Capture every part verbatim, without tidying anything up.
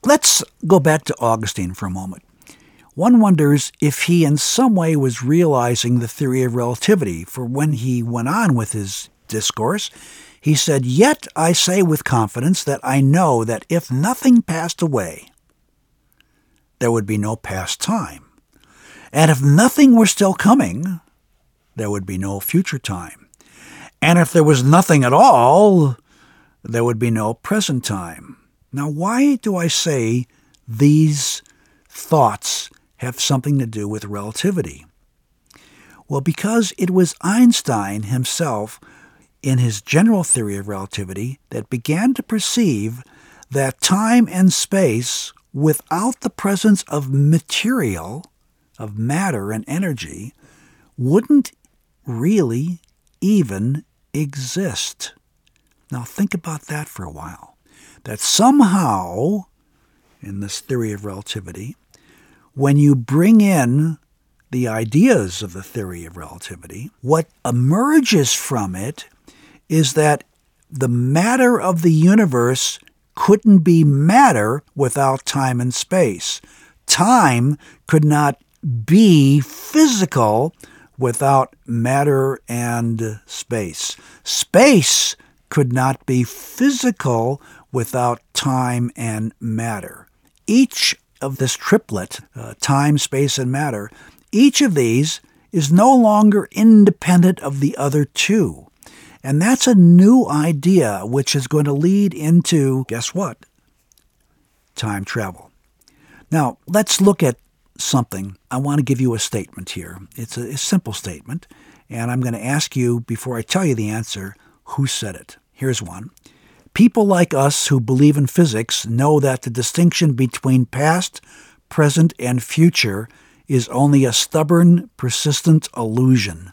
let's go back to Augustine for a moment. One wonders if he in some way was realizing the theory of relativity, for when he went on with his discourse, he said, "Yet I say with confidence that I know that if nothing passed away, there would be no past time. And if nothing were still coming, there would be no future time. And if there was nothing at all, there would be no present time." Now, why do I say these thoughts have something to do with relativity? Well, because it was Einstein himself, in his general theory of relativity, that began to perceive that time and space, without the presence of material, of matter and energy, wouldn't really even exist. Now think about that for a while. That somehow, in this theory of relativity, when you bring in the ideas of the theory of relativity, what emerges from it is that the matter of the universe couldn't be matter without time and space. Time could not be physical without matter and space. Space could not be physical without time and matter. Each of this triplet, uh, time, space, and matter, each of these is no longer independent of the other two. And that's a new idea which is going to lead into, guess what? Time travel. Now, let's look at something. I want to give you a statement here. It's a, a simple statement, and I'm going to ask you, before I tell you the answer, who said it. Here's one. People like us who believe in physics know that the distinction between past, present, and future is only a stubborn, persistent illusion.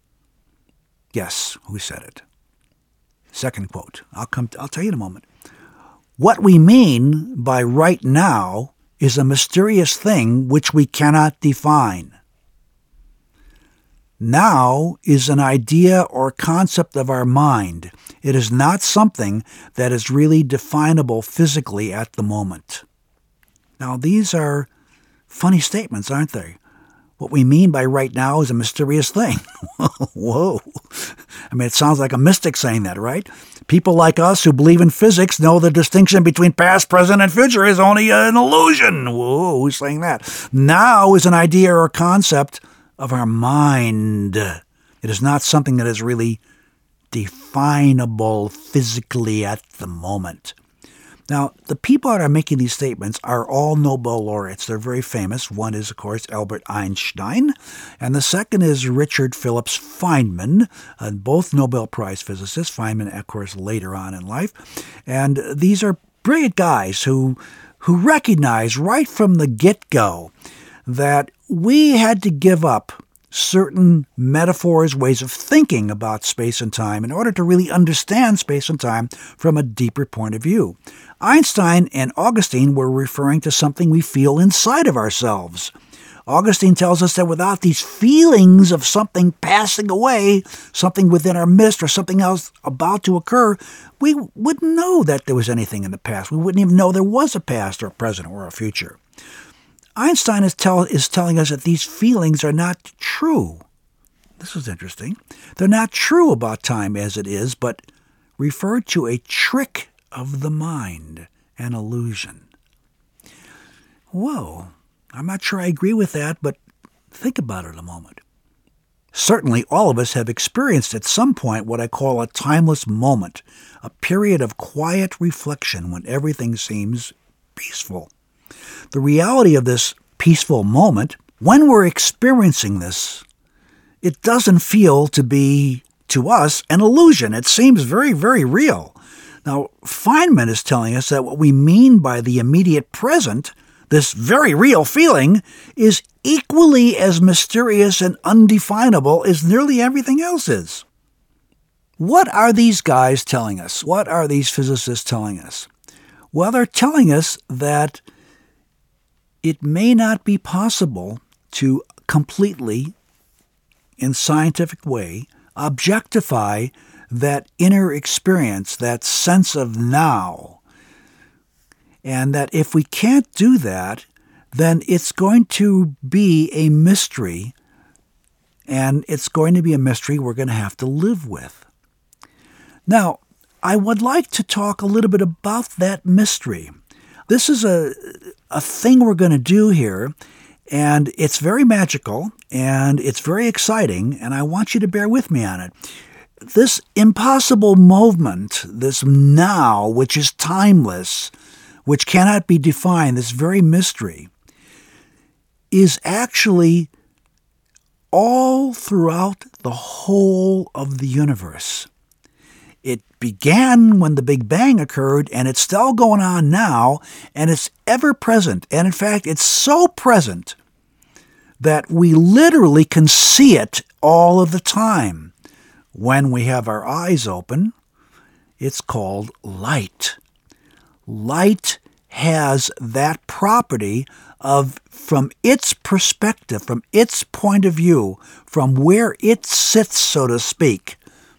Yes, who said it? Second quote. I'll come. I'll tell you in a moment. What we mean by right now is a mysterious thing which we cannot define. Now is an idea or concept of our mind. It is not something that is really definable physically at the moment. Now, these are funny statements, aren't they? What we mean by right now is a mysterious thing. Whoa. I mean, it sounds like a mystic saying that, right? People like us who believe in physics know the distinction between past, present, and future is only an illusion. Whoa, who's saying that? Now is an idea or concept of our mind. It is not something that is really definable physically at the moment. Now, the people that are making these statements are all Nobel laureates. They're very famous. One is, of course, Albert Einstein, and the second is Richard Phillips Feynman, uh, both Nobel Prize physicists. Feynman, of course, later on in life. And these are brilliant guys who, who recognize right from the get-go that we had to give up certain metaphors, ways of thinking about space and time in order to really understand space and time from a deeper point of view. Einstein and Augustine were referring to something we feel inside of ourselves. Augustine tells us that without these feelings of something passing away, something within our midst or something else about to occur, we wouldn't know that there was anything in the past. We wouldn't even know there was a past or a present or a future. Einstein is, tell, is telling us that these feelings are not true. This is interesting. They're not true about time as it is, but refer to a trick of the mind, an illusion. Whoa, I'm not sure I agree with that, but think about it a moment. Certainly all of us have experienced at some point what I call a timeless moment, a period of quiet reflection when everything seems peaceful. The reality of this peaceful moment, when we're experiencing this, it doesn't feel to be, to us, an illusion. It seems very, very real. Now, Feynman is telling us that what we mean by the immediate present, this very real feeling, is equally as mysterious and undefinable as nearly everything else is. What are these guys telling us? What are these physicists telling us? Well, they're telling us that it may not be possible to completely, in scientific way, objectify that inner experience, that sense of now. And that if we can't do that, then it's going to be a mystery, and it's going to be a mystery we're going to have to live with. Now, I would like to talk a little bit about that mystery. This is a, a thing we're going to do here, and it's very magical, and it's very exciting, and I want you to bear with me on it. This impossible moment, this now, which is timeless, which cannot be defined, this very mystery, is actually all throughout the whole of the universe. It began when the Big Bang occurred, and it's still going on now, and it's ever present. And in fact, it's so present that we literally can see it all of the time. When we have our eyes open, it's called light. Light has that property of, from its perspective, from its point of view, from where it sits, so to speak,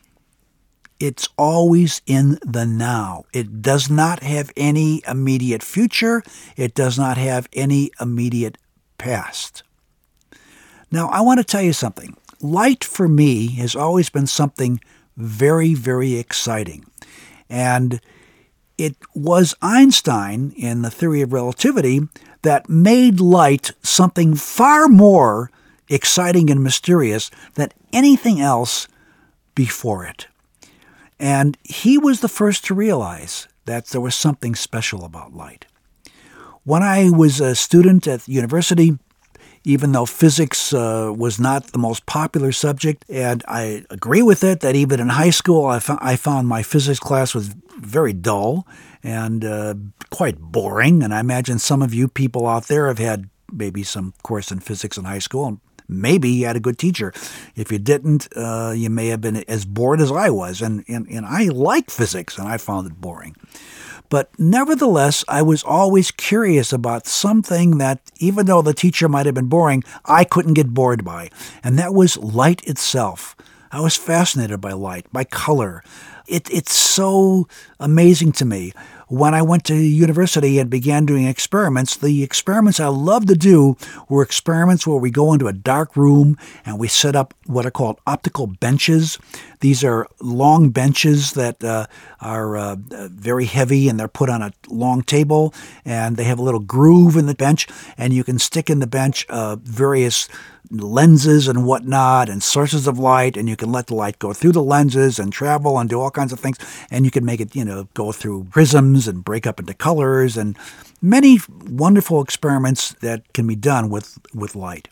it's always in the now. It does not have any immediate future. It does not have any immediate past. Now, I want to tell you something. Light for me has always been something very, very exciting. And it was Einstein in the theory of relativity that made light something far more exciting and mysterious than anything else before it. And he was the first to realize that there was something special about light. When I was a student at the university, even though physics uh, was not the most popular subject, and I agree with it, that even in high school I, fo- I found my physics class was very dull and uh, quite boring, and I imagine some of you people out there have had maybe some course in physics in high school, and maybe you had a good teacher. If you didn't, uh, you may have been as bored as I was, and, and, and I like physics, and I found it boring. But nevertheless, I was always curious about something that, even though the teacher might have been boring, I couldn't get bored by, and that was light itself. I was fascinated by light, by color. It, it's so amazing to me. When I went to university and began doing experiments, the experiments I loved to do were experiments where we go into a dark room and we set up what are called optical benches. These are long benches that uh, are uh, very heavy, and they're put on a long table, and they have a little groove in the bench, and you can stick in the bench uh, various lenses and whatnot and sources of light, and you can let the light go through the lenses and travel and do all kinds of things, and you can make it, you know, go through prisms and break up into colors, and many wonderful experiments that can be done with, with light.